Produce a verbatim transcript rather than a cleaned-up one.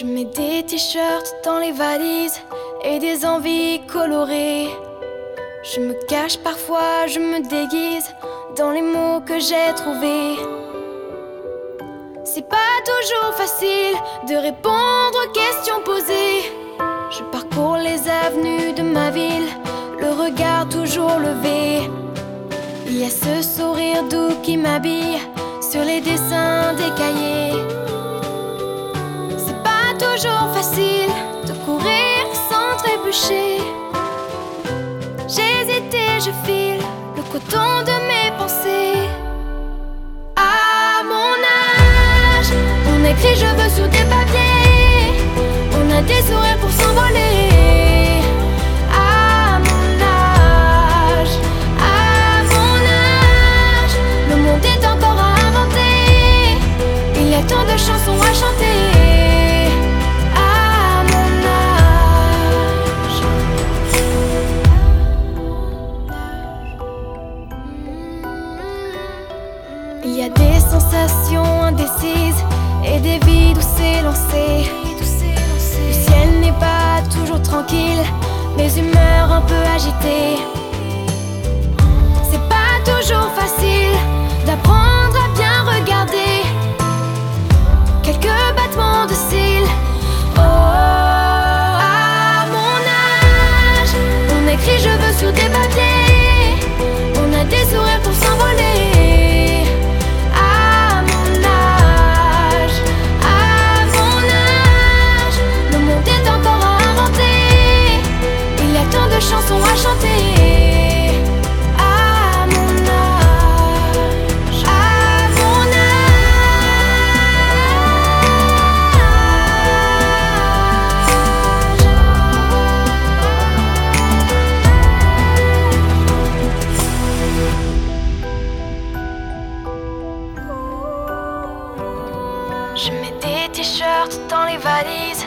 Je mets des t-shirts dans les valises et des envies colorées. Je me cache parfois, je me déguise dans les mots que j'ai trouvés. C'est pas toujours facile de répondre aux questions posées. Je parcours les avenues de ma ville, le regard toujours levé. Il y a ce sourire doux qui m'habille sur les dessins des cahiers. C'est pas toujours facile de courir sans trébucher. J'hésite et je file le coton de mes pensées. À mon âge, on écrit je veux sur des papiers. On a des sourires pour s'envoler. À mon âge, à mon âge, le monde est encore à inventer. Il y a tant de chansons à chanter. À mon âge. Il y a des sensations indécises et des vies où s'élancer. Le ciel n'est pas toujours tranquille, mes humeurs un peu agitées. C'est pas toujours facile d'apprendre à bien regarder. Quelques battements de cils. Oh, à mon âge, on écrit je veux sur des papiers. On a des sourires pour s'envoler. Chansons à chanter. À mon âge, à mon âge. Je mets des t-shirts dans les valises